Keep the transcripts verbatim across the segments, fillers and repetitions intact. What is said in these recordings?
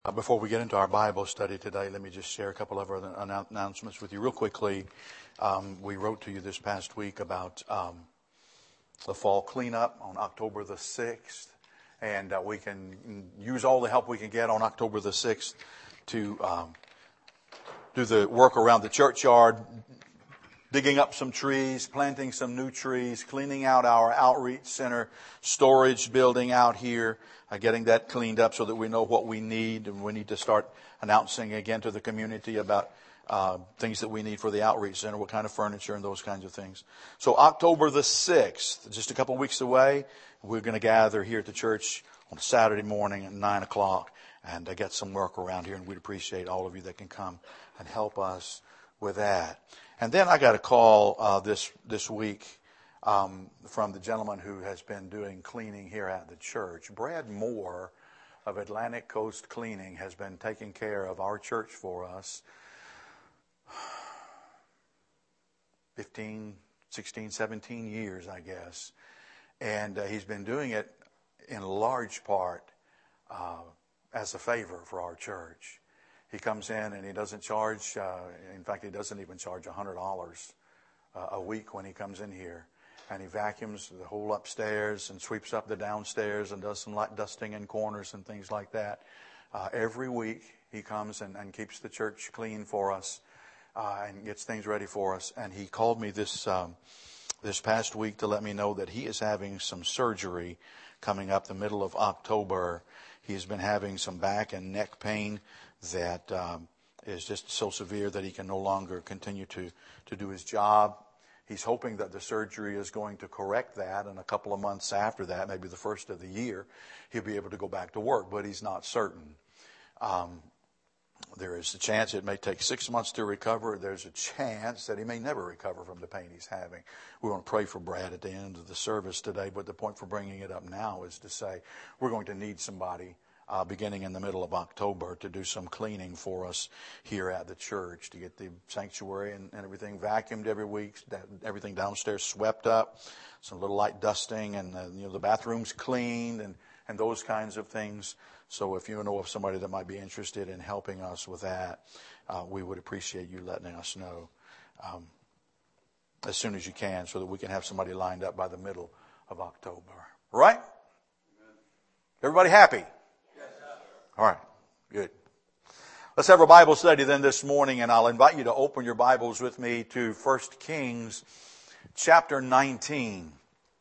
Uh, before we get into our Bible study today, let me just share a couple of other annou- announcements with you real quickly. Um, we wrote to you this past week about um, the fall cleanup on October the sixth, and uh, we can use all the help we can get on October the sixth to um, do the work around the churchyard, digging up some trees, planting some new trees, cleaning out our outreach center storage building out here, uh, getting that cleaned up so that we know what we need, and we need to start announcing again to the community about uh, things that we need for the outreach center, what kind of furniture and those kinds of things. So October the sixth, just a couple of weeks away, we're going to gather here at the church on a Saturday morning at nine o'clock and uh, get some work around here, and we'd appreciate all of you that can come and help us with that. And then I got a call uh, this this week um, from the gentleman who has been doing cleaning here at the church. Brad Moore of Atlantic Coast Cleaning has been taking care of our church for us fifteen, sixteen, seventeen years, I guess. And uh, he's been doing it in large part uh, as a favor for our church. He comes in and he doesn't charge, uh, in fact, he doesn't even charge one hundred dollars uh, a week when he comes in here. And he vacuums the whole upstairs and sweeps up the downstairs and does some light dusting in corners and things like that. Uh, every week he comes and, and keeps the church clean for us uh, and gets things ready for us. And he called me this um, this past week to let me know that he is having some surgery coming up the middle of October. He's been having some back and neck pain that um, is just so severe that he can no longer continue to, to do his job. He's hoping that the surgery is going to correct that, and a couple of months after that, maybe the first of the year, he'll be able to go back to work, but he's not certain. Um, there is a chance it may take six months to recover. There's a chance that he may never recover from the pain he's having. We want to pray for Brad at the end of the service today, but the point for bringing it up now is to say we're going to need somebody Uh, beginning in the middle of October to do some cleaning for us here at the church, to get the sanctuary and, and everything vacuumed every week, everything downstairs swept up, some little light dusting, and uh, you know the bathrooms cleaned, and, and those kinds of things. So if you know of somebody that might be interested in helping us with that, uh, we would appreciate you letting us know um, as soon as you can, so that we can have somebody lined up by the middle of October. All right? Everybody happy? All right, good. Let's have a Bible study then this morning, and I'll invite you to open your Bibles with me to First Kings chapter nineteen.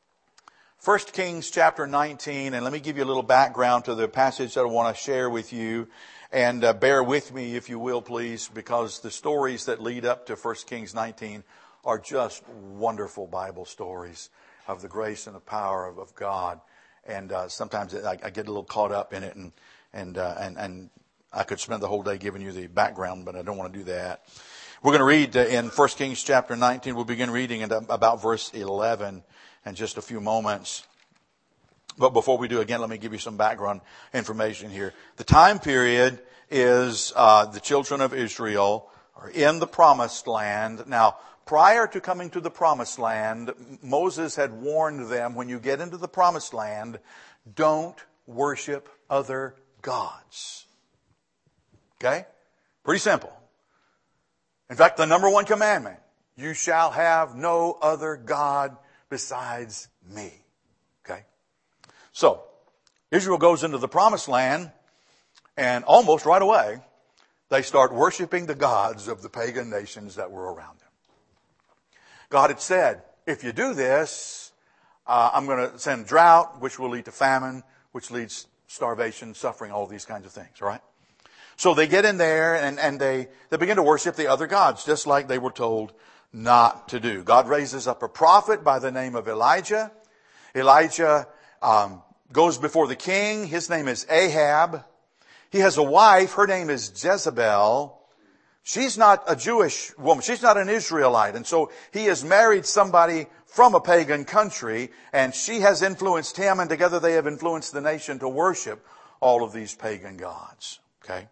First Kings chapter nineteen, and let me give you a little background to the passage that I want to share with you. And uh, bear with me, if you will, please, because the stories that lead up to First Kings nineteen are just wonderful Bible stories of the grace and the power of, of God. And uh, sometimes I, I get a little caught up in it, and And, uh, and, and I could spend the whole day giving you the background, but I don't want to do that. We're going to read uh, in First Kings chapter nineteen. We'll begin reading at about verse eleven in just a few moments. But before we do, again, let me give you some background information here. The time period is uh, the children of Israel are in the promised land. Now, prior to coming to the promised land, Moses had warned them, when you get into the promised land, don't worship other gods. Okay? Pretty simple. In fact, the number one commandment, you shall have no other God besides me. Okay? So, Israel goes into the promised land, and almost right away, they start worshiping the gods of the pagan nations that were around them. God had said, if you do this, uh, I'm going to send drought, which will lead to famine, which leads starvation, suffering, all these kinds of things, right? So they get in there and, and they, they begin to worship the other gods, just like they were told not to do. God raises up a prophet by the name of Elijah. Elijah um, goes before the king. His name is Ahab. He has a wife. Her name is Jezebel. She's not a Jewish woman. She's not an Israelite. And so he has married somebody from a pagan country, and she has influenced him, and together they have influenced the nation to worship all of these pagan gods. Okay?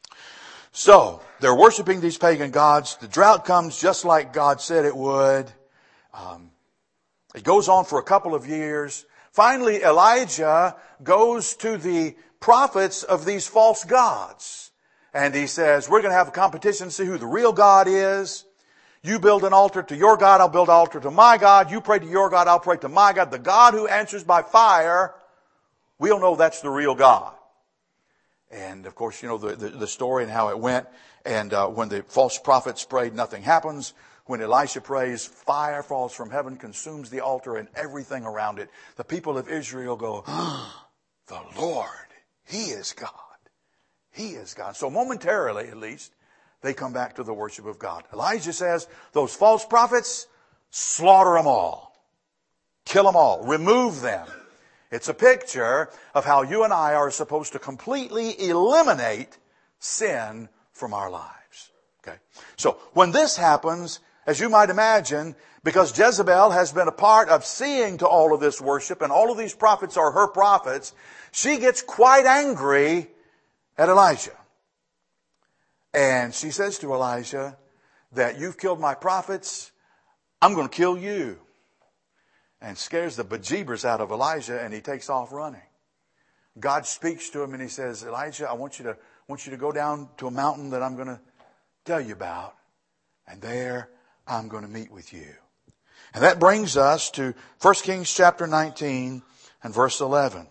So, they're worshiping these pagan gods. The drought comes just like God said it would. Um, it goes on for a couple of years. Finally, Elijah goes to the prophets of these false gods. And he says, we're going to have a competition to see who the real God is. You build an altar to your God, I'll build an altar to my God. You pray to your God, I'll pray to my God. The God who answers by fire, we'll know that's the real God. And of course, you know the, the, the story and how it went. And uh, when the false prophets prayed, nothing happens. When Elisha prays, fire falls from heaven, consumes the altar and everything around it. The people of Israel go, oh, the Lord, He is God. He is God. So momentarily, at least, they come back to the worship of God. Elijah says, those false prophets, slaughter them all. Kill them all. Remove them. It's a picture of how you and I are supposed to completely eliminate sin from our lives. Okay? So when this happens, as you might imagine, because Jezebel has been a part of seeing to all of this worship, and all of these prophets are her prophets, she gets quite angry at Elijah. And she says to Elijah that you've killed my prophets, I'm going to kill you. And scares the bejeebers out of Elijah, and he takes off running. God speaks to him and he says, Elijah, I want you to, want you to go down to a mountain that I'm going to tell you about. And there I'm going to meet with you. And that brings us to First Kings chapter nineteen and verse eleven.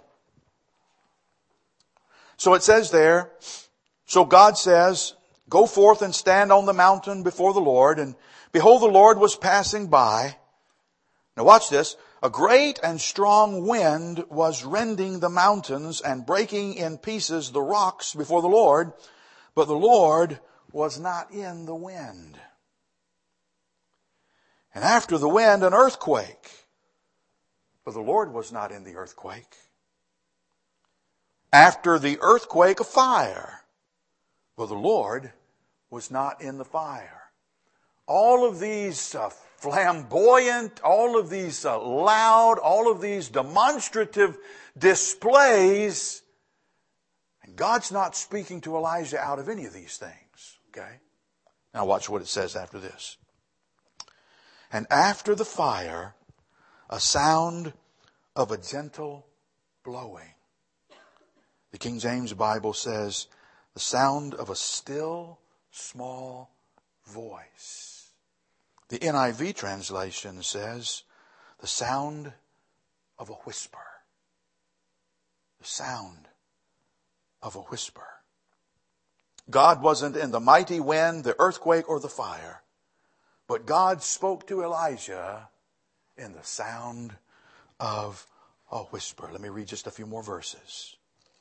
So it says there, so God says, go forth and stand on the mountain before the Lord. And behold, the Lord was passing by. Now watch this. A great and strong wind was rending the mountains and breaking in pieces the rocks before the Lord. But the Lord was not in the wind. And after the wind, an earthquake. But the Lord was not in the earthquake. After the earthquake, a fire. But the Lord was not in the fire. All of these uh, flamboyant, all of these uh, loud, all of these demonstrative displays, and God's not speaking to Elijah out of any of these things. Okay? Now watch what it says after this. And after the fire, a sound of a gentle blowing. The King James Bible says, the sound of a still, small voice. The N I V translation says, the sound of a whisper. The sound of a whisper. God wasn't in the mighty wind, the earthquake, or the fire. But God spoke to Elijah in the sound of a whisper. Let me read just a few more verses.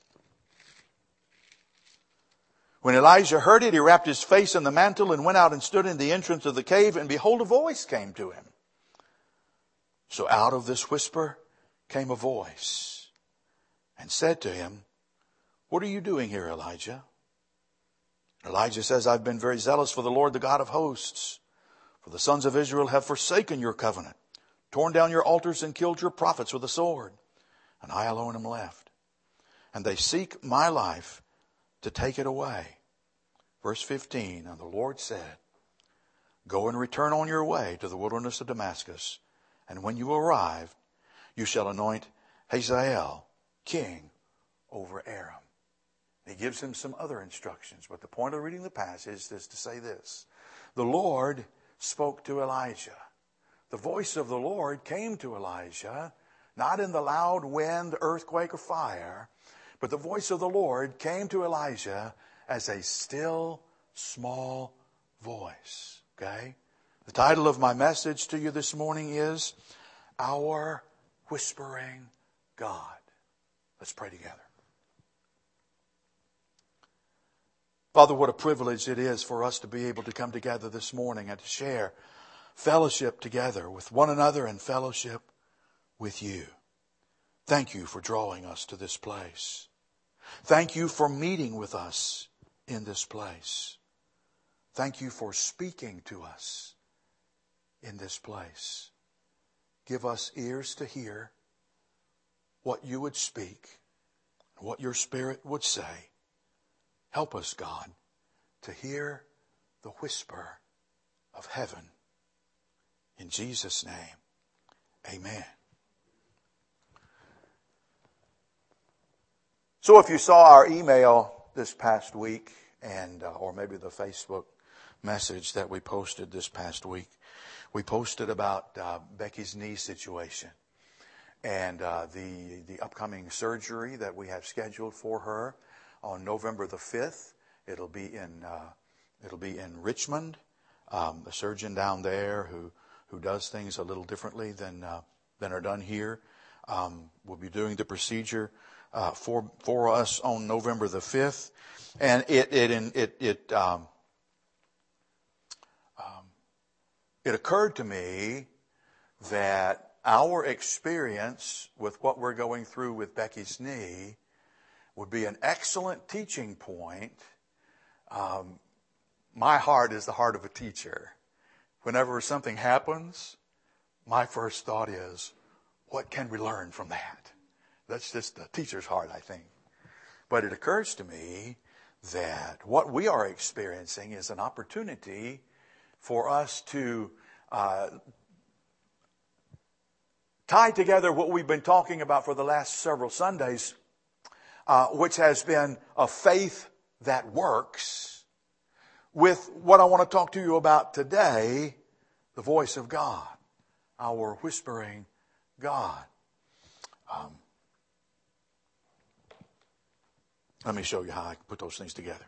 When Elijah heard it, he wrapped his face in the mantle and went out and stood in the entrance of the cave, and behold, a voice came to him. So out of this whisper came a voice and said to him, what are you doing here, Elijah? Elijah says, I've been very zealous for the Lord, the God of hosts. For the sons of Israel have forsaken your covenant, torn down your altars, and killed your prophets with a sword. And I alone am left. And they seek my life to take it away. Verse fifteen, and the Lord said, go and return on your way to the wilderness of Damascus. And when you arrive, you shall anoint Hazael king over Aram. He gives him some other instructions. But the point of reading the passage is to say this. The Lord spoke to Elijah. The voice of the Lord came to Elijah, not in the loud wind, earthquake, or fire, but the voice of the Lord came to Elijah as a still, small voice. Okay? The title of my message to you this morning is Our Whispering God. Let's pray together. Father, what a privilege it is for us to be able to come together this morning and to share fellowship together with one another and fellowship with you. Thank you for drawing us to this place. Thank you for meeting with us in this place. Thank you for speaking to us in this place. Give us ears to hear what you would speak, what your Spirit would say. Help us, God, to hear the whisper of heaven. In Jesus' name, amen. So if you saw our email this past week, and uh, or maybe the Facebook message that we posted this past week, we posted about uh, Becky's knee situation and uh, the the upcoming surgery that we have scheduled for her on November the fifth. It'll be in uh, it'll be in Richmond. Um, the surgeon down there who who does things a little differently than uh, than are done here um, will be doing the procedure uh, for for us on November the fifth, and it it it it um, um, it occurred to me that our experience with what we're going through with Becky's knee would be an excellent teaching point. Um, my heart is the heart of a teacher. Whenever something happens, my first thought is, what can we learn from that? That's just the teacher's heart, I think. But it occurs to me that what we are experiencing is an opportunity for us to uh, tie together what we've been talking about for the last several Sundays, uh, which has been a faith that works, with what I want to talk to you about today, the voice of God, our whispering God. Um, let me show you how I can put those things together.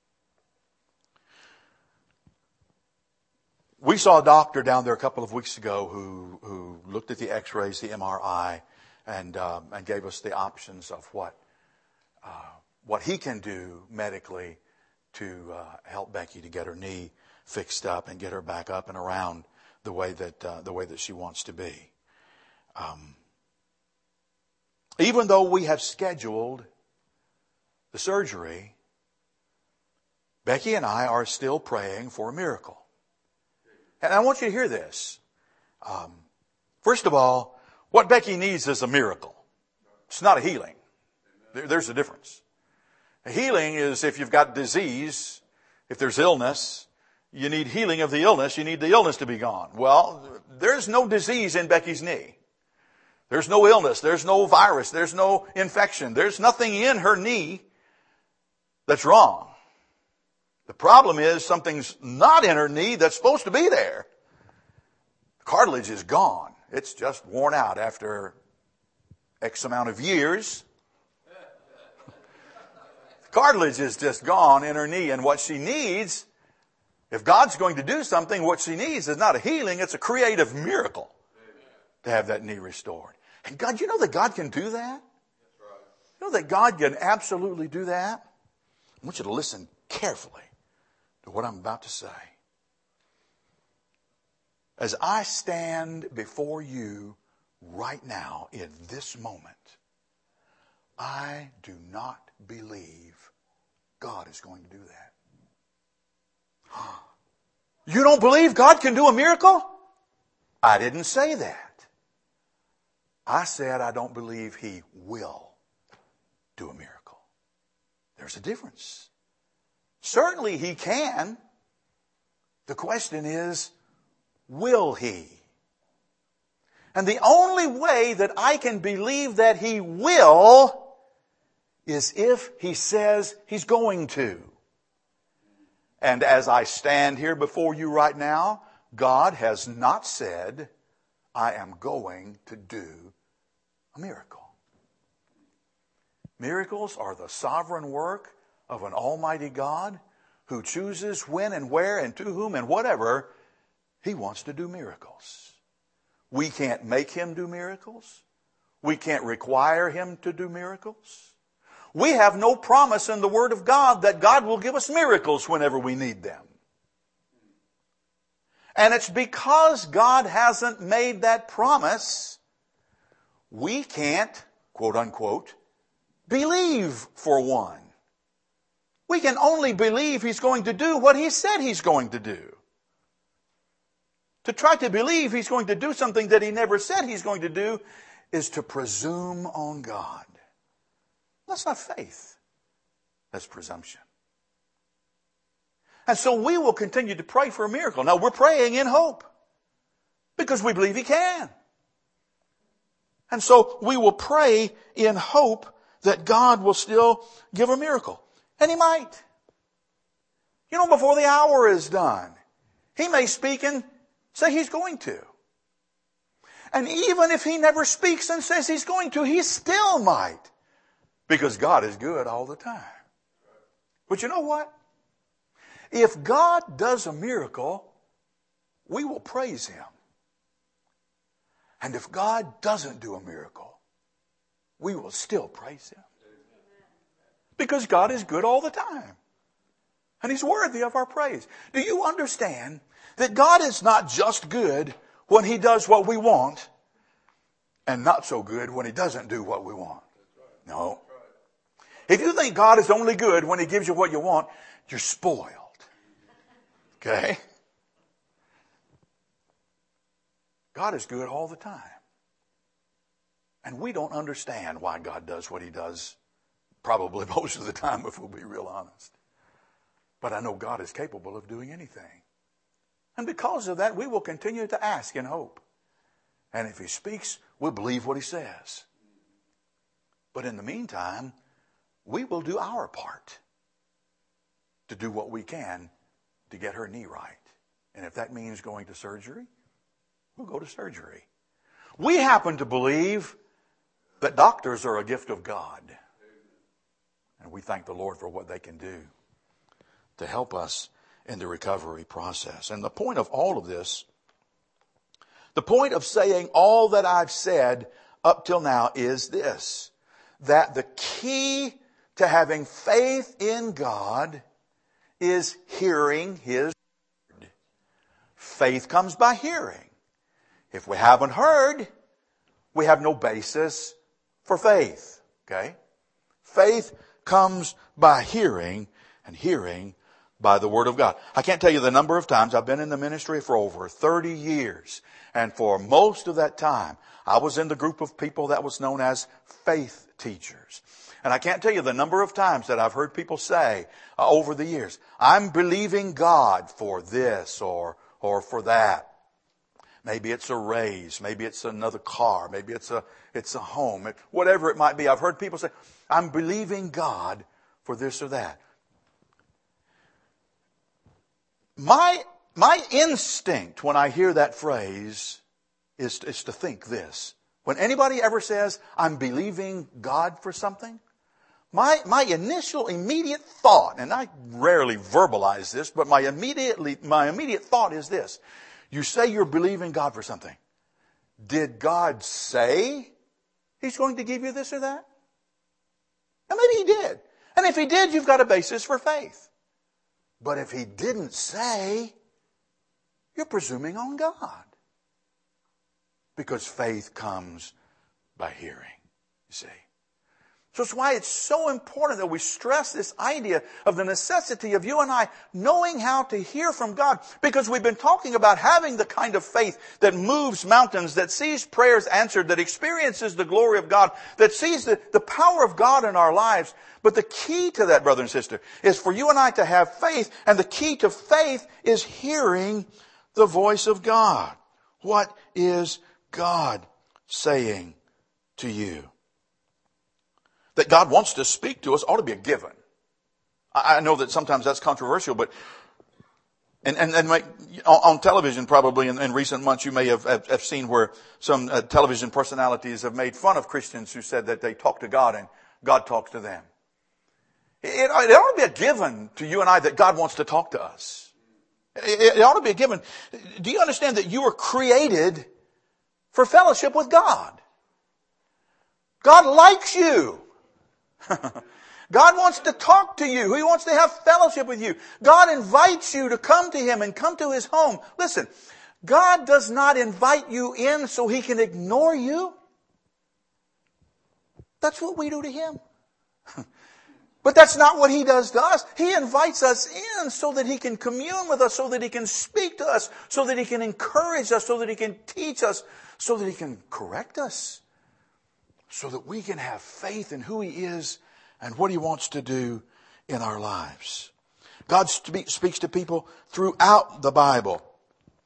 We saw a doctor down there a couple of weeks ago who who looked at the X-rays, the M R I, and um, and gave us the options of what uh, what he can do medically to uh, help Becky to get her knee fixed up and get her back up and around the way that uh, the way that she wants to be. Um, even though we have scheduled the surgery, Becky and I are still praying for a miracle. And I want you to hear this. Um, first of all, what Becky needs is a miracle. It's not a healing. There, there's a difference. A healing is if you've got disease, if there's illness, you need healing of the illness, you need the illness to be gone. Well, there's no disease in Becky's knee. There's no illness, there's no virus, there's no infection. There's nothing in her knee that's wrong. The problem is something's not in her knee that's supposed to be there. The cartilage is gone. It's just worn out after X amount of years. Cartilage is just gone in her knee, and what she needs, if God's going to do something, what she needs is not a healing, it's a creative miracle to have that knee restored. And God, you know that God can do that? You know that God can absolutely do that? I want you to listen carefully to what I'm about to say. As I stand before you right now in this moment, I do not believe God is going to do that. You don't believe God can do a miracle? I didn't say that. I said I don't believe He will do a miracle. There's a difference. Certainly He can. The question is, will He? And the only way that I can believe that He will is if He says He's going to. And as I stand here before you right now, God has not said, I am going to do a miracle. Miracles are the sovereign work of an almighty God who chooses when and where and to whom and whatever He wants to do miracles. We can't make Him do miracles. We can't require Him to do miracles. We have no promise in the Word of God that God will give us miracles whenever we need them. And it's because God hasn't made that promise, we can't, quote unquote, believe for one. We can only believe He's going to do what He said He's going to do. To try to believe He's going to do something that He never said He's going to do is to presume on God. That's not faith. That's presumption. And so we will continue to pray for a miracle. Now we're praying in hope because we believe He can. And so we will pray in hope that God will still give a miracle. And He might. You know, before the hour is done, He may speak and say He's going to. And even if He never speaks and says He's going to, He still might. Because God is good all the time. But you know what? If God does a miracle, we will praise Him. And if God doesn't do a miracle, we will still praise Him. Because God is good all the time. And He's worthy of our praise. Do you understand that God is not just good when He does what we want and not so good when He doesn't do what we want? No. If you think God is only good when He gives you what you want, you're spoiled. Okay? God is good all the time. And we don't understand why God does what He does probably most of the time, if we'll be real honest. But I know God is capable of doing anything. And because of that, we will continue to ask in hope. And if He speaks, we'll believe what He says. But in the meantime, we will do our part to do what we can to get her knee right. And if that means going to surgery, we'll go to surgery. We happen to believe that doctors are a gift of God. And we thank the Lord for what they can do to help us in the recovery process. And the point of all of this, the point of saying all that I've said up till now is this, that the key to having faith in God is hearing His word. Faith comes by hearing. If we haven't heard, we have no basis for faith. Okay? Faith comes by hearing, and hearing by the Word of God. I can't tell you the number of times I've been in the ministry for over thirty years. And for most of that time, I was in the group of people that was known as faith teachers. And I can't tell you the number of times that I've heard people say uh, over the years, I'm believing God for this or, or for that. Maybe it's a raise. Maybe it's another car. Maybe it's a, it's a home. It, whatever it might be. I've heard people say, I'm believing God for this or that. My, my instinct when I hear that phrase is, is to think this. When anybody ever says, I'm believing God for something, my, my initial immediate thought, and I rarely verbalize this, but my immediately, my immediate thought is this. You say you're believing God for something. Did God say He's going to give you this or that? And maybe He did. And if He did, you've got a basis for faith. But if He didn't say, you're presuming on God. Because faith comes by hearing, you see. So it's why it's so important that we stress this idea of the necessity of you and I knowing how to hear from God. Because we've been talking about having the kind of faith that moves mountains, that sees prayers answered, that experiences the glory of God, that sees the, the power of God in our lives. But the key to that, brother and sister, is for you and I to have faith. And the key to faith is hearing the voice of God. What is God saying to you? That God wants to speak to us ought to be a given. I know that sometimes that's controversial, but and and, and my, on television probably in, in recent months you may have, have, have seen where some uh, television personalities have made fun of Christians who said that they talk to God and God talks to them. It, it ought to be a given to you and I that God wants to talk to us. It, it ought to be a given. Do you understand that you were created for fellowship with God? God likes you. God wants to talk to you. He wants to have fellowship with you. God invites you to come to Him and come to His home. Listen, God does not invite you in so He can ignore you. That's what we do to Him. But that's not what He does to us. He invites us in so that He can commune with us, so that He can speak to us, so that He can encourage us, so that He can teach us, so that He can correct us, so that we can have faith in who He is and what He wants to do in our lives. God speaks to people throughout the Bible.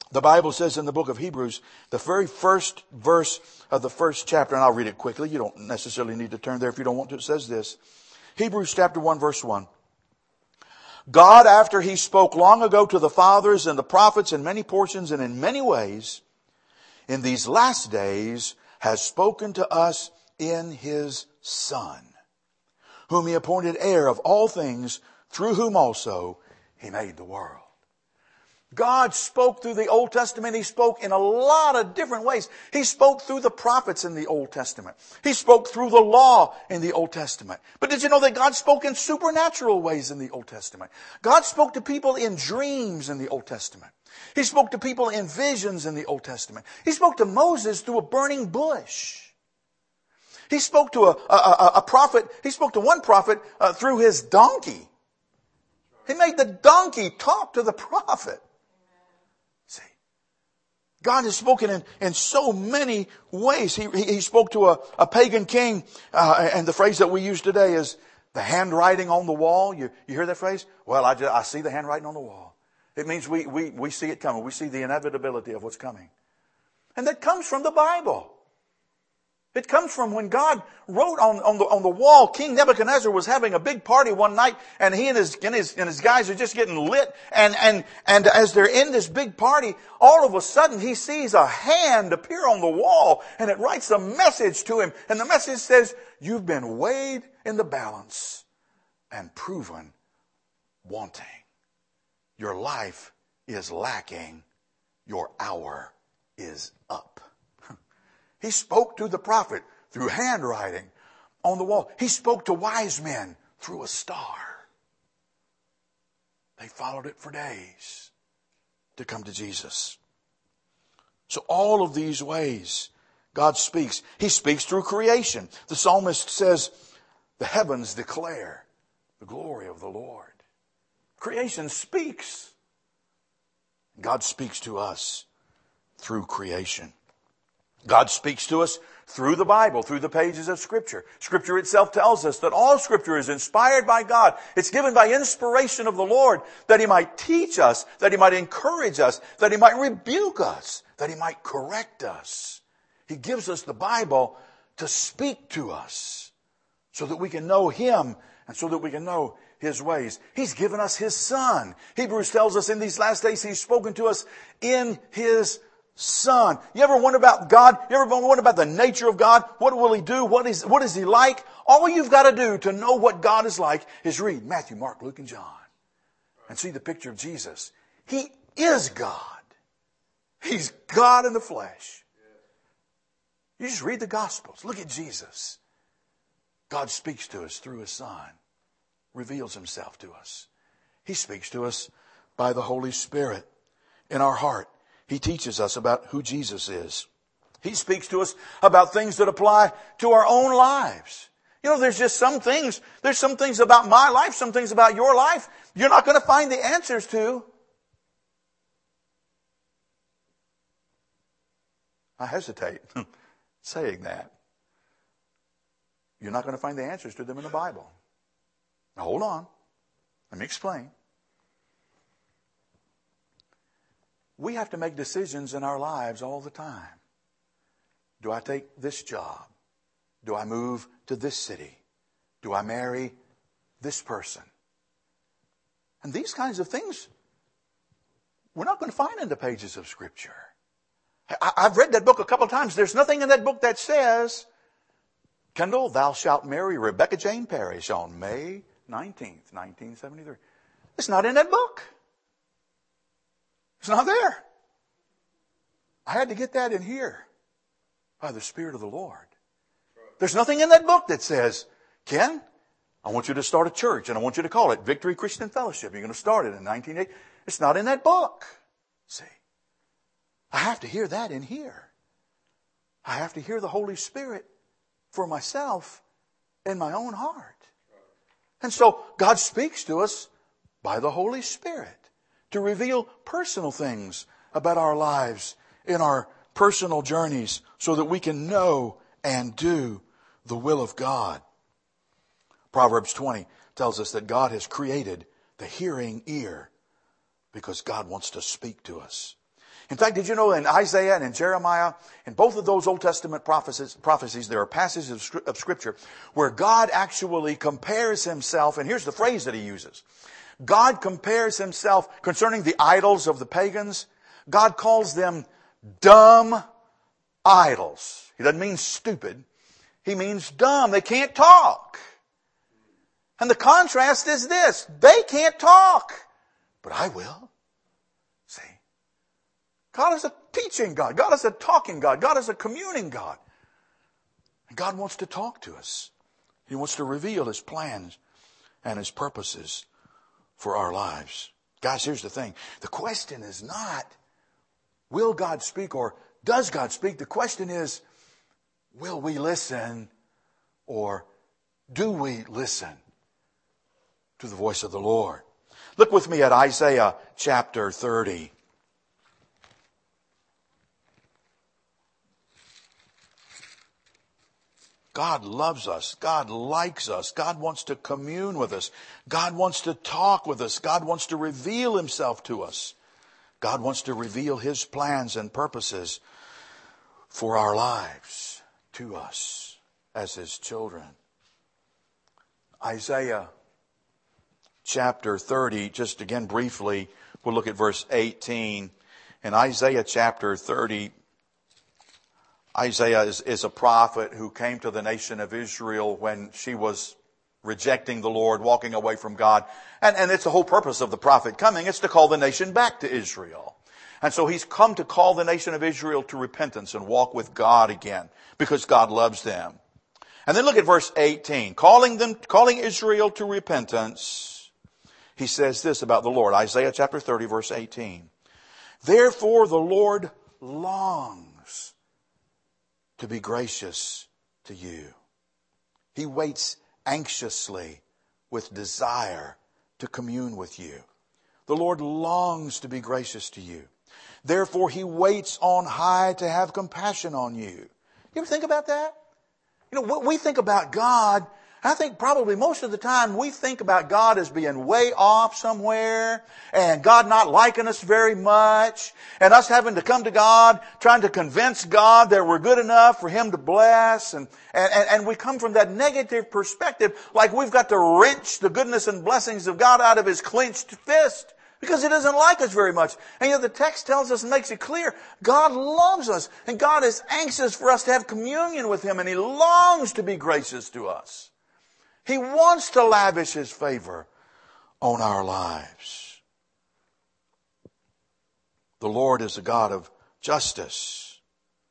The Bible says in the book of Hebrews, the very first verse of the first chapter, and I'll read it quickly. You don't necessarily need to turn there if you don't want to. It says this. Hebrews chapter one, verse one. God, after He spoke long ago to the fathers and the prophets in many portions and in many ways, in these last days has spoken to us in His Son, whom He appointed heir of all things, through whom also He made the world. God spoke through the Old Testament. He spoke in a lot of different ways. He spoke through the prophets in the Old Testament. He spoke through the law in the Old Testament. But did you know that God spoke in supernatural ways in the Old Testament? God spoke to people in dreams in the Old Testament. He spoke to people in visions in the Old Testament. He spoke to Moses through a burning bush. He spoke to a, a, a, a prophet. He spoke to one prophet uh, through his donkey. He made the donkey talk to the prophet. See, God has spoken in, in so many ways. He, he, he spoke to a, a pagan king, uh, and the phrase that we use today is the handwriting on the wall. You, you hear that phrase? Well, I, just, I see the handwriting on the wall. It means we, we, we see it coming. We see the inevitability of what's coming. And that comes from the Bible. It comes from when God wrote on, on the, on the wall. King Nebuchadnezzar was having a big party one night, and he and his, and his, and his guys are just getting lit. And, and, and as they're in this big party, all of a sudden he sees a hand appear on the wall, and it writes a message to him. And the message says, "You've been weighed in the balance and proven wanting. Your life is lacking. Your hour is up." He spoke to the prophet through handwriting on the wall. He spoke to wise men through a star. They followed it for days to come to Jesus. So all of these ways God speaks. He speaks through creation. The psalmist says, "The heavens declare the glory of the Lord." Creation speaks. God speaks to us through creation. God speaks to us through the Bible, through the pages of Scripture. Scripture itself tells us that all Scripture is inspired by God. It's given by inspiration of the Lord, that He might teach us, that He might encourage us, that He might rebuke us, that He might correct us. He gives us the Bible to speak to us so that we can know Him and so that we can know His ways. He's given us His Son. Hebrews tells us in these last days He's spoken to us in His Son. You ever wonder about God? You ever wonder about the nature of God? What will He do? What is, what is He like? All you've got to do to know what God is like is read Matthew, Mark, Luke, and John and see the picture of Jesus. He is God. He's God in the flesh. You just read the Gospels. Look at Jesus. God speaks to us through His Son, reveals Himself to us. He speaks to us by the Holy Spirit in our heart. He teaches us about who Jesus is. He speaks to us about things that apply to our own lives. You know, there's just some things, there's some things about my life, some things about your life, you're not going to find the answers to. I hesitate saying that. You're not going to find the answers to them in the Bible. Now hold on. Let me explain. We have to make decisions in our lives all the time. Do I take this job? Do I move to this city? Do I marry this person? And these kinds of things, we're not going to find in the pages of Scripture. I, I've read that book a couple of times. There's nothing in that book that says, "Kendall, thou shalt marry Rebecca Jane Parrish on May nineteenth, nineteen seventy-three. It's not in that book. It's not there. I had to get that in here by the Spirit of the Lord. There's nothing in that book that says, "Ken, I want you to start a church and I want you to call it Victory Christian Fellowship. You're going to start it in nineteen eighty." It's not in that book. See, I have to hear that in here. I have to hear the Holy Spirit for myself in my own heart. And so God speaks to us by the Holy Spirit to reveal personal things about our lives in our personal journeys so that we can know and do the will of God. Proverbs twenty tells us that God has created the hearing ear because God wants to speak to us. In fact, did you know in Isaiah and in Jeremiah, in both of those Old Testament prophecies, prophecies there are passages of, of Scripture where God actually compares himself, and here's the phrase that he uses. God compares himself concerning the idols of the pagans. God calls them dumb idols. He doesn't mean stupid. He means dumb. They can't talk. And the contrast is this. They can't talk, but I will. See? God is a teaching God. God is a talking God. God is a communing God. And God wants to talk to us. He wants to reveal his plans and his purposes for our lives. Guys, here's the thing. The question is not, will God speak or does God speak? The question is, will we listen or do we listen to the voice of the Lord? Look with me at Isaiah chapter thirty. God loves us. God likes us. God wants to commune with us. God wants to talk with us. God wants to reveal himself to us. God wants to reveal his plans and purposes for our lives to us as his children. Isaiah chapter thirty, just again briefly, we'll look at verse eighteen. In Isaiah chapter thirty, Isaiah is, is a prophet who came to the nation of Israel when she was rejecting the Lord, walking away from God. And, and it's the whole purpose of the prophet coming. It's to call the nation back to Israel. And so he's come to call the nation of Israel to repentance and walk with God again because God loves them. And then look at verse eighteen. Calling them, calling Israel to repentance, he says this about the Lord. Isaiah chapter thirty, verse eighteen. Therefore the Lord longs to be gracious to you. He waits anxiously with desire to commune with you. The Lord longs to be gracious to you. Therefore he waits on high to have compassion on you. You ever think about that? You know, what we think about God, I think probably most of the time we think about God as being way off somewhere and God not liking us very much and us having to come to God, trying to convince God that we're good enough for him to bless. And, and, and we come from that negative perspective like we've got to wrench the goodness and blessings of God out of his clenched fist because he doesn't like us very much. And yet the text tells us and makes it clear, God loves us and God is anxious for us to have communion with him and he longs to be gracious to us. He wants to lavish his favor on our lives. The Lord is a God of justice.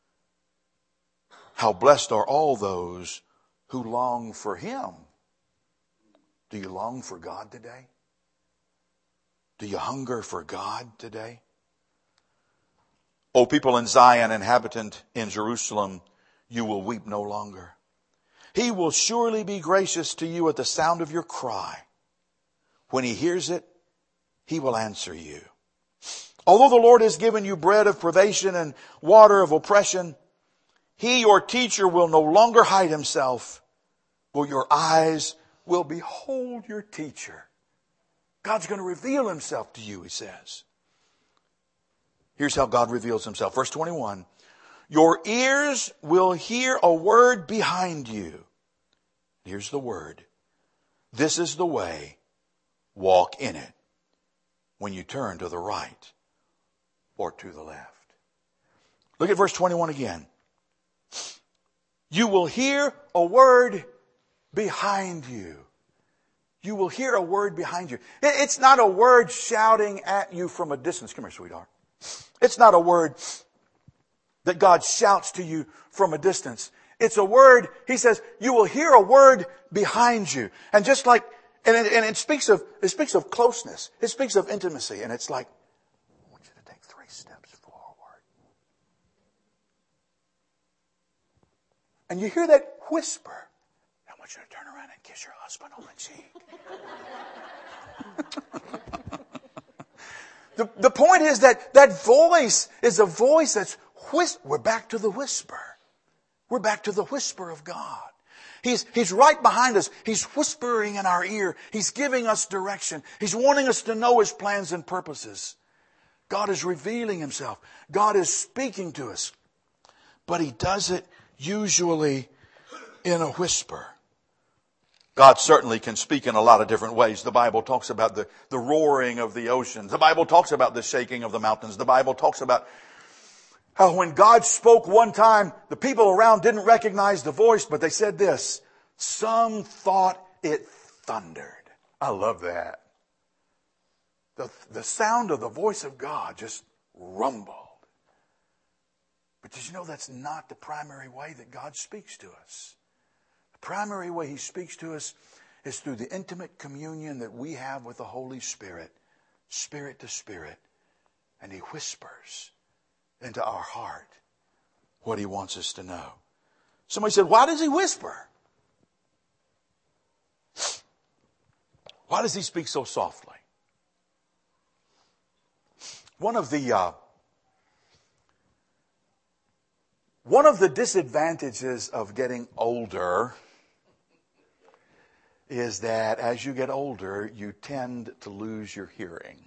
How blessed are all those who long for him. Do you long for God today? Do you hunger for God today? O people in Zion, inhabitant in Jerusalem, you will weep no longer. He will surely be gracious to you at the sound of your cry. When he hears it, he will answer you. Although the Lord has given you bread of privation and water of oppression, he, your teacher, will no longer hide himself, for your eyes will behold your teacher. God's going to reveal himself to you, he says. Here's how God reveals himself. Verse twenty-one. Your ears will hear a word behind you. Here's the word. This is the way. Walk in it. When you turn to the right or to the left. Look at verse twenty-one again. You will hear a word behind you. You will hear a word behind you. It's not a word shouting at you from a distance. Come here, sweetheart. It's not a word that God shouts to you from a distance. It's a word, he says, you will hear a word behind you. And just like, and it, and it speaks of, it speaks of closeness. It speaks of intimacy. And it's like, I want you to take three steps forward. And you hear that whisper. I want you to turn around and kiss your husband on the cheek. the, the point is that that voice is a voice that's Whis- We're back to the whisper. We're back to the whisper of God. He's, he's right behind us. He's whispering in our ear. He's giving us direction. He's wanting us to know his plans and purposes. God is revealing Himself. God is speaking to us. But He does it usually in a whisper. God certainly can speak in a lot of different ways. The Bible talks about the, the roaring of the oceans. The Bible talks about the shaking of the mountains. The Bible talks about how when God spoke one time, the people around didn't recognize the voice, but they said this, some thought it thundered. I love that. The, the sound of the voice of God just rumbled. But did you know that's not the primary way that God speaks to us? The primary way He speaks to us is through the intimate communion that we have with the Holy Spirit, spirit to spirit. And He whispers into our heart what He wants us to know. Somebody said, why does He whisper? Why does He speak so softly? One of the uh, one of the disadvantages of getting older is that as you get older, you tend to lose your hearing.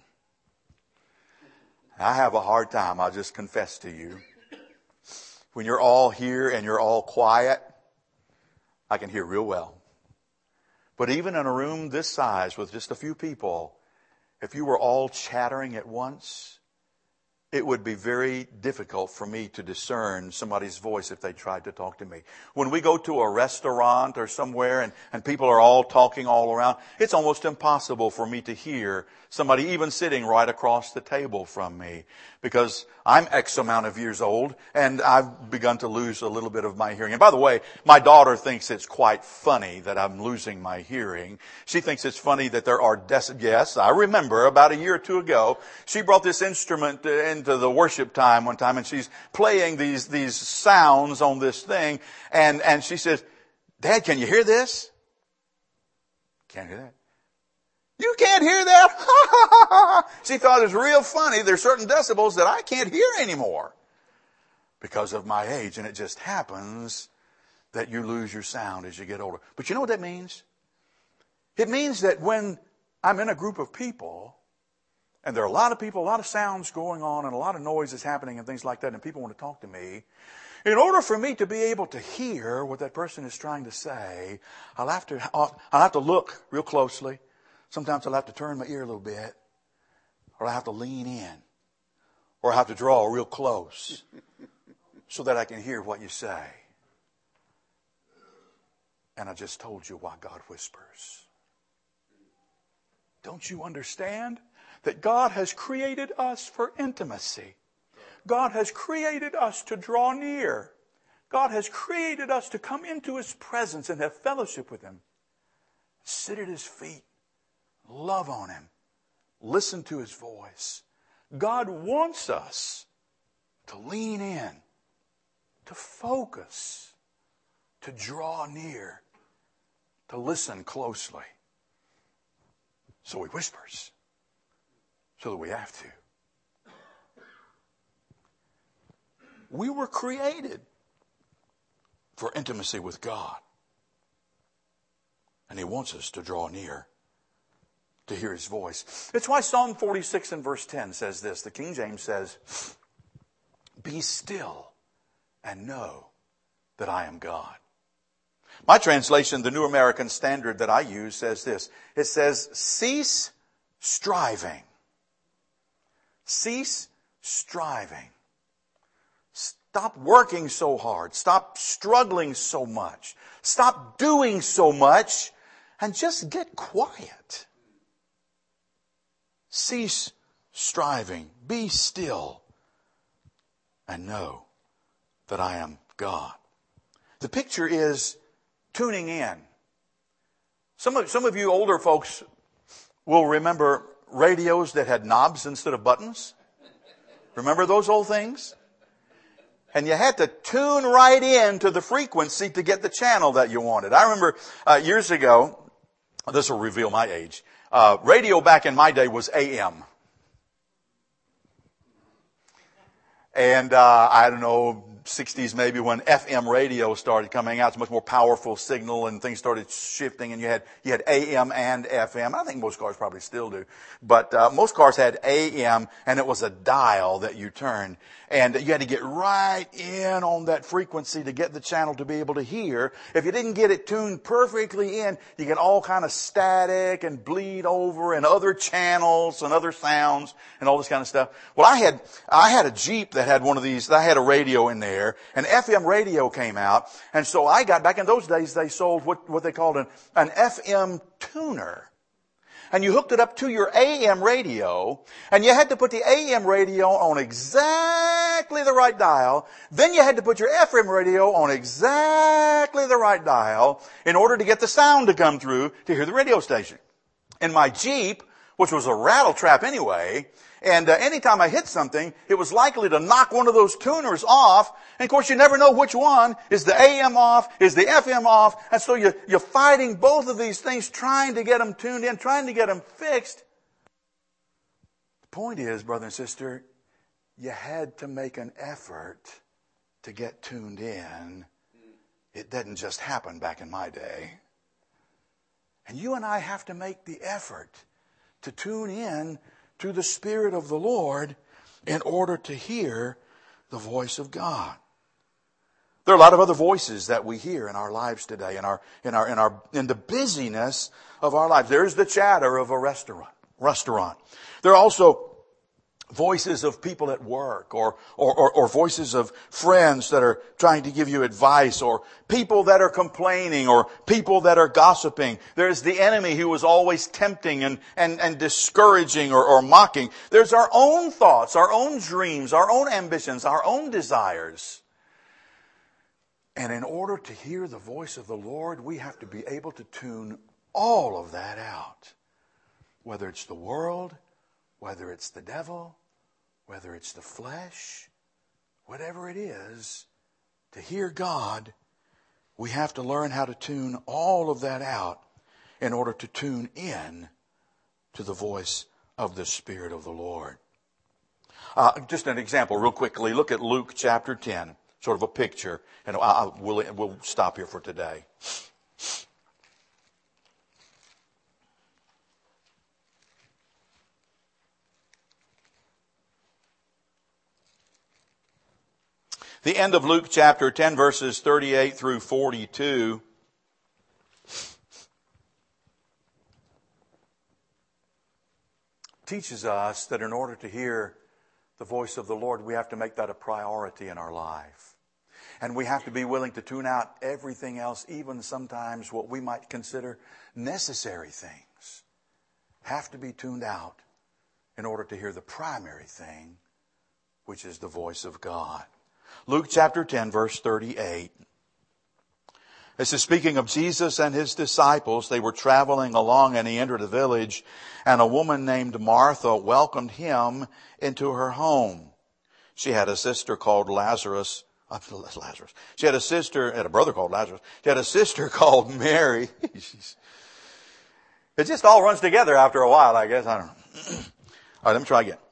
I have a hard time, I'll just confess to you. When you're all here and you're all quiet, I can hear real well. But even in a room this size with just a few people, if you were all chattering at once, it would be very difficult for me to discern somebody's voice if they tried to talk to me. When we go to a restaurant or somewhere and, and people are all talking all around, it's almost impossible for me to hear somebody even sitting right across the table from me, because I'm X amount of years old and I've begun to lose a little bit of my hearing. And by the way, my daughter thinks it's quite funny that I'm losing my hearing. She thinks it's funny that there are deci- yes, I remember about a year or two ago, she brought this instrument into the worship time one time and she's playing these, these sounds on this thing and, and she says, Dad, can you hear this? Can't hear that. You can't hear that? She thought it was real funny. There's certain decibels that I can't hear anymore because of my age. And it just happens that you lose your sound as you get older. But you know what that means? It means that when I'm in a group of people, and there are a lot of people, a lot of sounds going on, and a lot of noise is happening and things like that, and people want to talk to me, in order for me to be able to hear what that person is trying to say, I'll have to, I'll have to look real closely. Sometimes I'll have to turn my ear a little bit, or I'll have to lean in, or I'll have to draw real close so that I can hear what you say. And I just told you why God whispers. Don't you understand that God has created us for intimacy? God has created us to draw near. God has created us to come into His presence and have fellowship with Him. Sit at His feet. Love on Him. Listen to His voice. God wants us to lean in, to focus, to draw near, to listen closely. So He whispers, so that we have to. We were created for intimacy with God. And He wants us to draw near, to hear His voice. It's why Psalm forty-six and verse ten says this. The King James says, "Be still and know that I am God." My translation, the New American Standard that I use, says this. It says, "Cease striving." Cease striving. Stop working so hard. Stop struggling so much. Stop doing so much and just get quiet. Cease striving. Be still and know that I am God. The picture is tuning in. Some of, some of you older folks will remember radios that had knobs instead of buttons. Remember those old things? And you had to tune right in to the frequency to get the channel that you wanted. I remember uh, years ago, this will reveal my age, uh, radio back in my day was A M. And uh, I don't know, sixties maybe when F M radio started coming out. It's a much more powerful signal and things started shifting, and you had you had A M and F M. I think most cars probably still do. But uh, most cars had A M, and it was a dial that you turned. And you had to get right in on that frequency to get the channel to be able to hear. If you didn't get it tuned perfectly in, you get all kind of static and bleed over and other channels and other sounds and all this kind of stuff. Well, I had I had a Jeep that had one of these. I had a radio in there, and F M radio came out. And so I got, back in those days, they sold what, what they called an, an F M tuner. And you hooked it up to your A M radio, and you had to put the A M radio on exactly the right dial. Then you had to put your F M radio on exactly the right dial in order to get the sound to come through to hear the radio station. In my Jeep, which was a rattle trap anyway, and uh, anytime I hit something, it was likely to knock one of those tuners off. And of course, you never know which one. Is the A M off? Is the F M off? And so you're, you're fighting both of these things, trying to get them tuned in, trying to get them fixed. The point is, brother and sister, you had to make an effort to get tuned in. It didn't just happen back in my day. And you and I have to make the effort to tune in to the Spirit of the Lord in order to hear the voice of God. There are a lot of other voices that we hear in our lives today, in our in our in our in the busyness of our lives. There's the chatter of a restaurant. Restaurant. There are also voices of people at work, or, or, or, or voices of friends that are trying to give you advice, or people that are complaining, or people that are gossiping. There's the enemy who is always tempting and, and, and discouraging or, or mocking. There's our own thoughts, our own dreams, our own ambitions, our own desires. And in order to hear the voice of the Lord, we have to be able to tune all of that out. Whether it's the world, whether it's the devil, whether it's the flesh, whatever it is, to hear God, we have to learn how to tune all of that out in order to tune in to the voice of the Spirit of the Lord. Uh, just an example real quickly. Look at Luke chapter ten, sort of a picture, and I, I, we'll, we'll stop here for today. The end of Luke chapter ten, verses thirty-eight through forty-two. Teaches us that in order to hear the voice of the Lord, we have to make that a priority in our life. And we have to be willing to tune out everything else, even sometimes what we might consider necessary things, have to be tuned out in order to hear the primary thing, which is the voice of God. Luke chapter ten, verse thirty-eight. This is speaking of Jesus and his disciples. They were traveling along, and he entered a village, and a woman named Martha welcomed him into her home. She had a sister called Lazarus. Uh, Lazarus. She had a sister, had a brother called Lazarus. She had a sister called Mary. It just all runs together after a while, I guess. I don't know. All right, let me try again.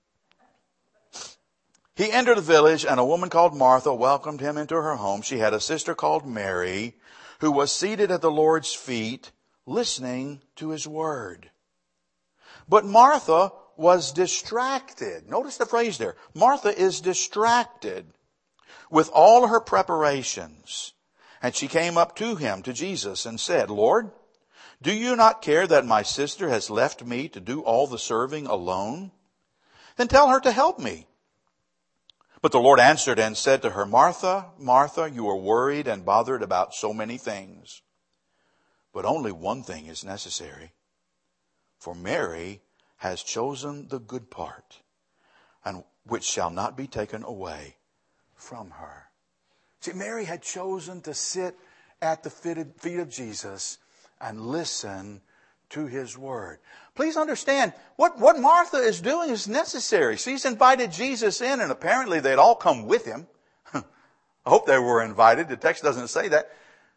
He entered the village, and a woman called Martha welcomed him into her home. She had a sister called Mary, who was seated at the Lord's feet, listening to his word. But Martha was distracted. Notice the phrase there. Martha is distracted with all her preparations. And she came up to him, to Jesus, and said, Lord, do you not care that my sister has left me to do all the serving alone? Then tell her to help me. But the Lord answered and said to her, Martha, Martha, you are worried and bothered about so many things. But only one thing is necessary. For Mary has chosen the good part, and which shall not be taken away from her. See, Mary had chosen to sit at the feet of Jesus and listen to his word. Please understand, what, what Martha is doing is necessary. She's invited Jesus in, and apparently they'd all come with him. I hope they were invited. The text doesn't say that.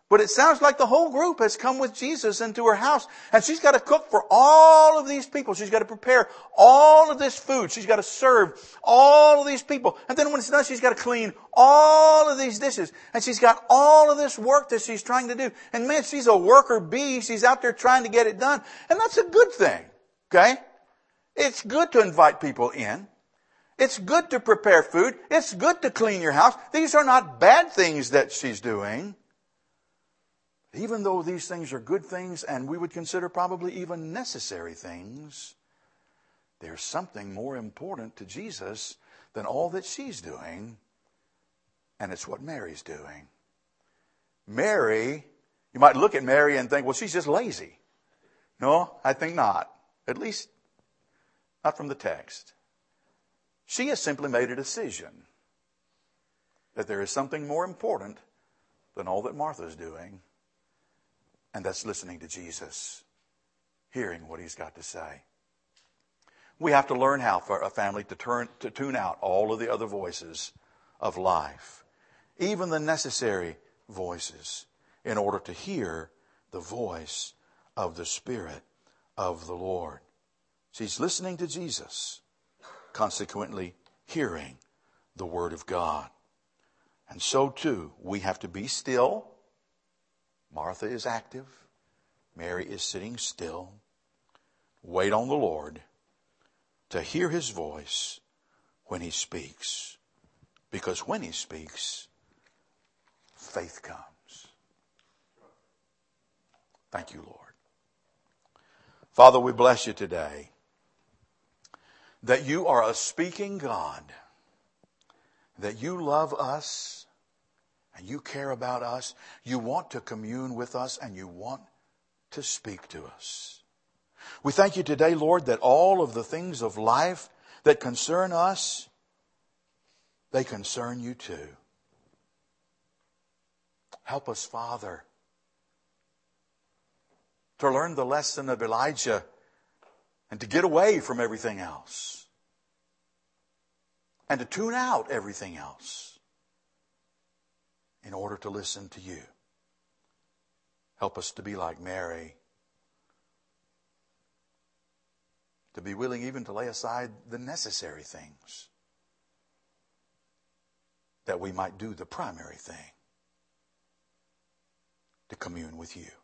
But it sounds like the whole group has come with Jesus into her house. And she's got to cook for all of these people. She's got to prepare all of this food. She's got to serve all of these people. And then when it's done, she's got to clean all of these dishes. And she's got all of this work that she's trying to do. And man, she's a worker bee. She's out there trying to get it done. And that's a good thing. Okay? It's good to invite people in. It's good to prepare food. It's good to clean your house. These are not bad things that she's doing. Even though these things are good things and we would consider probably even necessary things, there's something more important to Jesus than all that she's doing, and it's what Mary's doing. Mary, you might look at Mary and think, well, she's just lazy. No, I think not. At least not from the text. She has simply made a decision that there is something more important than all that Martha's doing. And that's listening to Jesus, hearing what He's got to say. We have to learn how for a family to turn to tune out all of the other voices of life, even the necessary voices, in order to hear the voice of the Spirit of the Lord. She's listening to Jesus, consequently hearing the Word of God. And so too, we have to be still. Martha is active. Mary is sitting still. Wait on the Lord to hear His voice when He speaks. Because when He speaks, faith comes. Thank you, Lord. Father, we bless You today that You are a speaking God, that You love us, and You care about us. You want to commune with us, and You want to speak to us. We thank You today, Lord, that all of the things of life that concern us, they concern You too. Help us, Father, to learn the lesson of Elijah and to get away from everything else and to tune out everything else in order to listen to You. Help us to be like Mary, to be willing even to lay aside the necessary things that we might do the primary thing, to commune with You.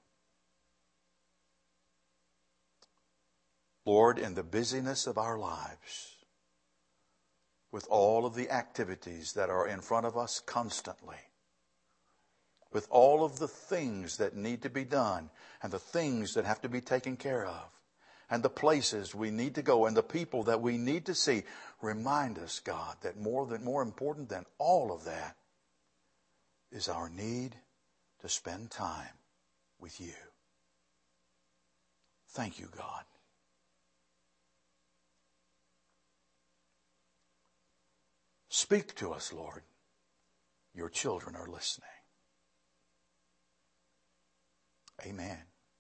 Lord, in the busyness of our lives, with all of the activities that are in front of us constantly, with all of the things that need to be done and the things that have to be taken care of and the places we need to go and the people that we need to see, remind us, God, that more than more important than all of that is our need to spend time with You. Thank You, God. Speak to us, Lord. Your children are listening. Amen.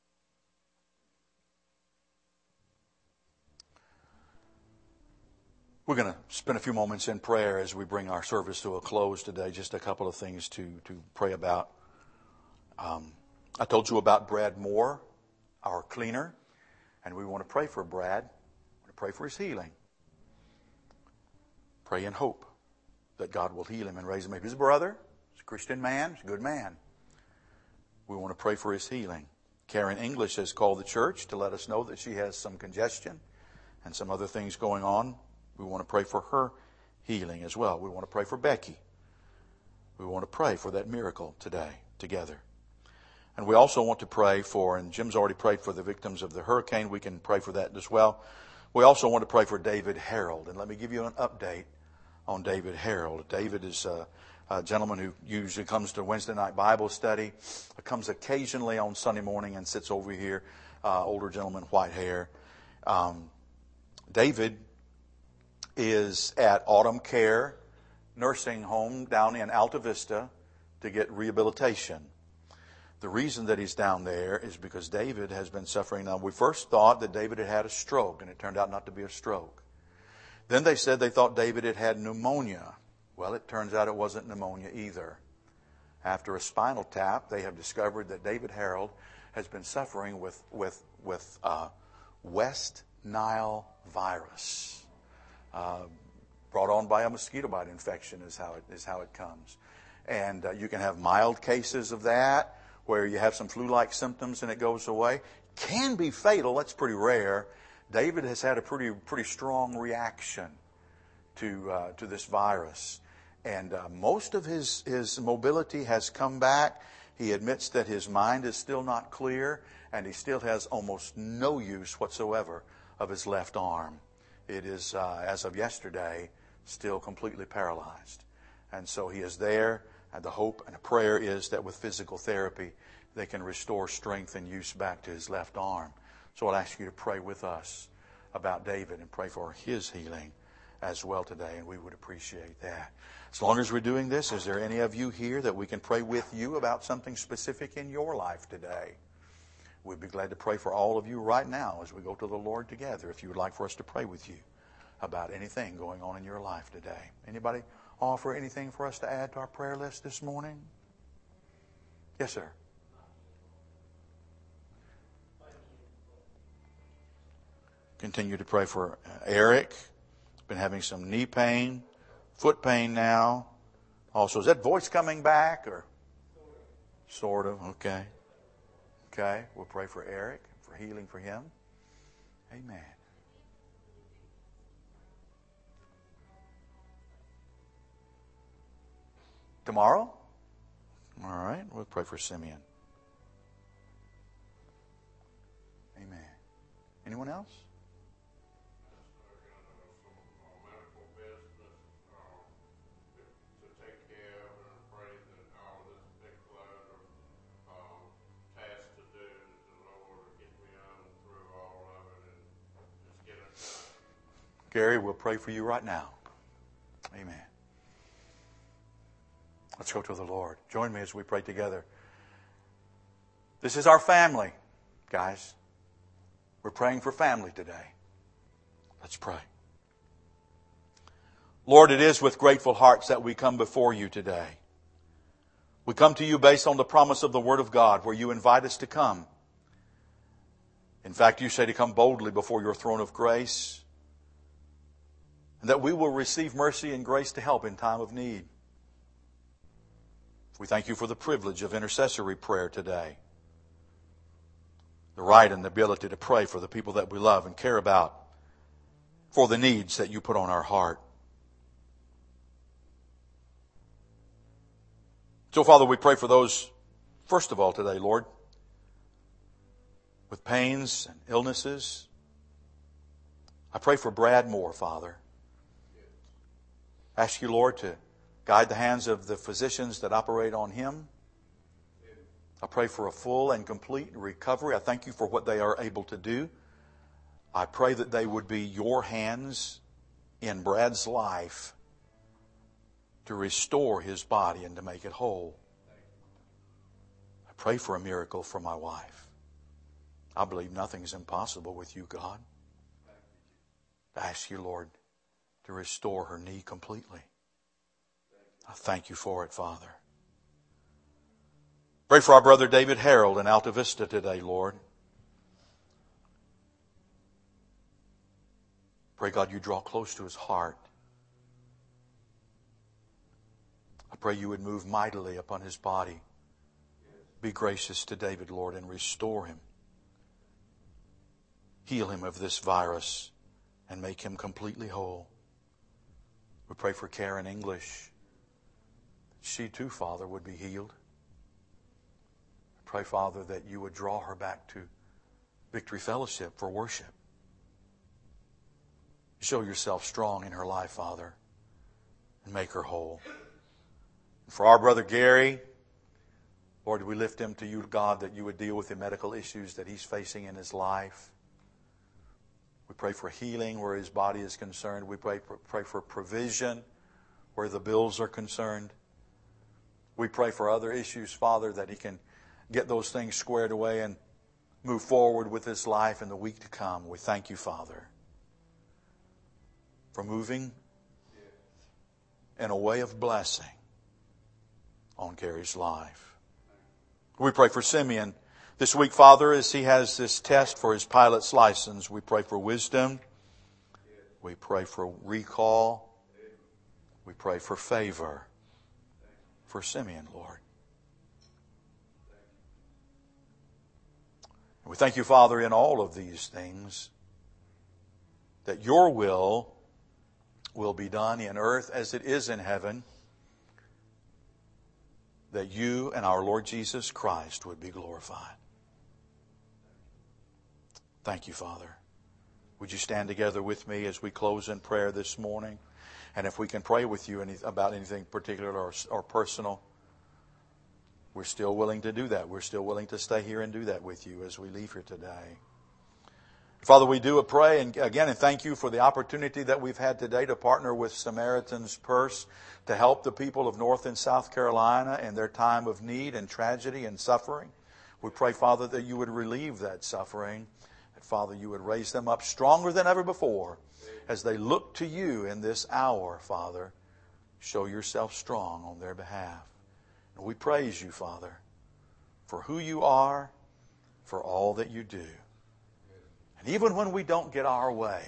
We're going to spend a few moments in prayer as we bring our service to a close today. Just a couple of things to, to pray about. Um, I told you about Brad Moore, our cleaner, and we want to pray for Brad. We want to pray for his healing. Pray in hope that God will heal him and raise him up. He's a brother. He's a Christian man. He's a good man. We want to pray for his healing. Karen English has called the church to let us know that she has some congestion and some other things going on. We want to pray for her healing as well. We want to pray for Becky. We want to pray for that miracle today together. And we also want to pray for, and Jim's already prayed for the victims of the hurricane. We can pray for that as well. We also want to pray for David Harold. And let me give you an update on David Harold. David is a, a gentleman who usually comes to Wednesday night Bible study, comes occasionally on Sunday morning and sits over here, uh, older gentleman, white hair. Um, David is at Autumn Care Nursing Home down in Alta Vista to get rehabilitation. The reason that he's down there is because David has been suffering. Now, we first thought that David had had a stroke, and it turned out not to be a stroke. Then they said they thought David had had pneumonia. Well, it turns out it wasn't pneumonia either. After a spinal tap, they have discovered that David Harold has been suffering with, with, with uh, West Nile virus. Uh, brought on by a mosquito bite infection is how it, is how it comes. And uh, you can have mild cases of that where you have some flu-like symptoms and it goes away. Can be fatal. That's pretty rare. David has had a pretty pretty strong reaction to uh, to this virus. And uh, most of his, his mobility has come back. He admits that his mind is still not clear, and he still has almost no use whatsoever of his left arm. It is, uh, as of yesterday, still completely paralyzed. And so he is there, and the hope and the prayer is that with physical therapy, they can restore strength and use back to his left arm. So I'll ask you to pray with us about David and pray for his healing as well today, and we would appreciate that. As long as we're doing this, is there any of you here that we can pray with you about something specific in your life today? We'd be glad to pray for all of you right now as we go to the Lord together, if you would like for us to pray with you about anything going on in your life today. Anybody offer anything for us to add to our prayer list this morning? Yes, sir. Continue to pray for Eric. Been having some knee pain, foot pain now. Also, is that voice coming back or? Sort of. Okay. Okay. We'll pray for Eric, for healing for him. Amen. Tomorrow? All right. We'll pray for Simeon. Amen. Anyone else? Gary, we'll pray for you right now. Amen. Let's go to the Lord. Join me as we pray together. This is our family, guys. We're praying for family today. Let's pray. Lord, it is with grateful hearts that we come before you today. We come to you based on the promise of the Word of God, where you invite us to come. In fact, you say to come boldly before your throne of grace, and that we will receive mercy and grace to help in time of need. We thank you for the privilege of intercessory prayer today. The right and the ability to pray for the people that we love and care about, for the needs that you put on our heart. So, Father, we pray for those, first of all today, Lord, with pains and illnesses. I pray for Brad Moore, Father. Ask you, Lord, to guide the hands of the physicians that operate on him. I pray for a full and complete recovery. I thank you for what they are able to do. I pray that they would be your hands in Brad's life to restore his body and to make it whole. I pray for a miracle for my wife. I believe nothing is impossible with you, God. I ask you, Lord, to restore her knee completely. I thank you for it, Father. Pray for our brother David Harold in Alta Vista today, Lord. Pray, God, you draw close to his heart. I pray you would move mightily upon his body. Be gracious to David, Lord, and restore him. Heal him of this virus and make him completely whole. We pray for Karen English. She too, Father, would be healed. I pray, Father, that you would draw her back to Victory Fellowship for worship. Show yourself strong in her life, Father, and make her whole. And for our brother Gary, Lord, we lift him to you, God, that you would deal with the medical issues that he's facing in his life. We pray for healing where his body is concerned. We pray, pray for provision where the bills are concerned. We pray for other issues, Father, that he can get those things squared away and move forward with his life in the week to come. We thank you, Father, for moving in a way of blessing on Carrie's life. We pray for Simeon this week, Father, as he has this test for his pilot's license. We pray for wisdom. We pray for recall. We pray for favor for Simeon, Lord. We thank you, Father, in all of these things, that your will will be done in earth as it is in heaven, that you and our Lord Jesus Christ would be glorified. Thank you, Father. Would you stand together with me as we close in prayer this morning? And if we can pray with you any, about anything particular or, or personal, we're still willing to do that. We're still willing to stay here and do that with you as we leave here today. Father, we do pray and again and thank you for the opportunity that we've had today to partner with Samaritan's Purse to help the people of North and South Carolina in their time of need and tragedy and suffering. We pray, Father, that you would relieve that suffering. That, Father, you would raise them up stronger than ever before as they look to you in this hour, Father. Show yourself strong on their behalf. And we praise you, Father, for who you are, for all that you do. And even when we don't get our way,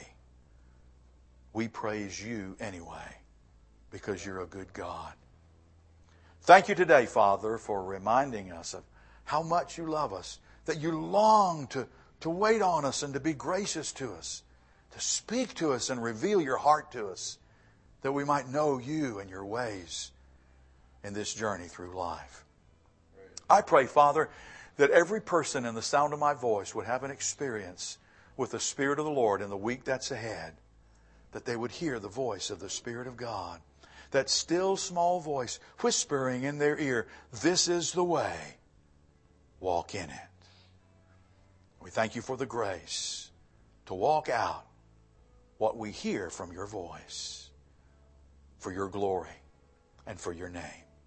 we praise you anyway, because you're a good God. Thank you today, Father, for reminding us of how much you love us, that you long to, to wait on us and to be gracious to us, to speak to us and reveal your heart to us, that we might know you and your ways in this journey through life. I pray, Father, that every person in the sound of my voice would have an experience with the Spirit of the Lord in the week that's ahead, that they would hear the voice of the Spirit of God, that still small voice whispering in their ear, this is the way, walk in it. We thank you for the grace to walk out what we hear from your voice, for your glory and for your name.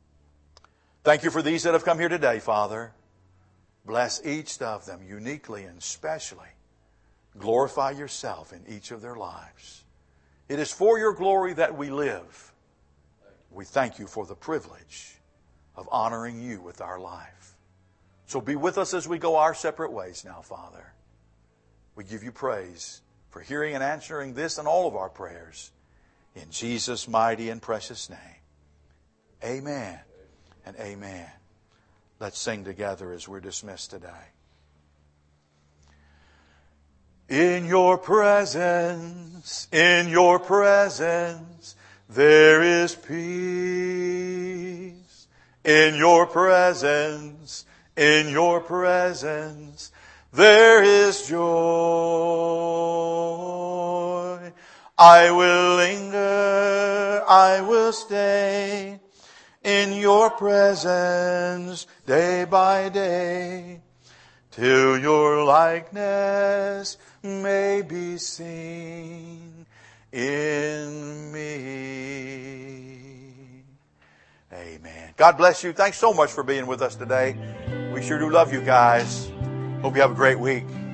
Thank you for these that have come here today, Father. Bless each of them uniquely and specially. Glorify yourself in each of their lives. It is for your glory that we live. We thank you for the privilege of honoring you with our life. So be with us as we go our separate ways now, Father. We give you praise for hearing and answering this and all of our prayers. In Jesus' mighty and precious name. Amen and amen. Let's sing together as we're dismissed today. In your presence, in your presence, there is peace. In your presence, in your presence, there is joy. I will linger, I will stay in your presence day by day, till your likeness may be seen in me. Amen. God bless you. Thanks so much for being with us today. We sure do love you guys. Hope you have a great week.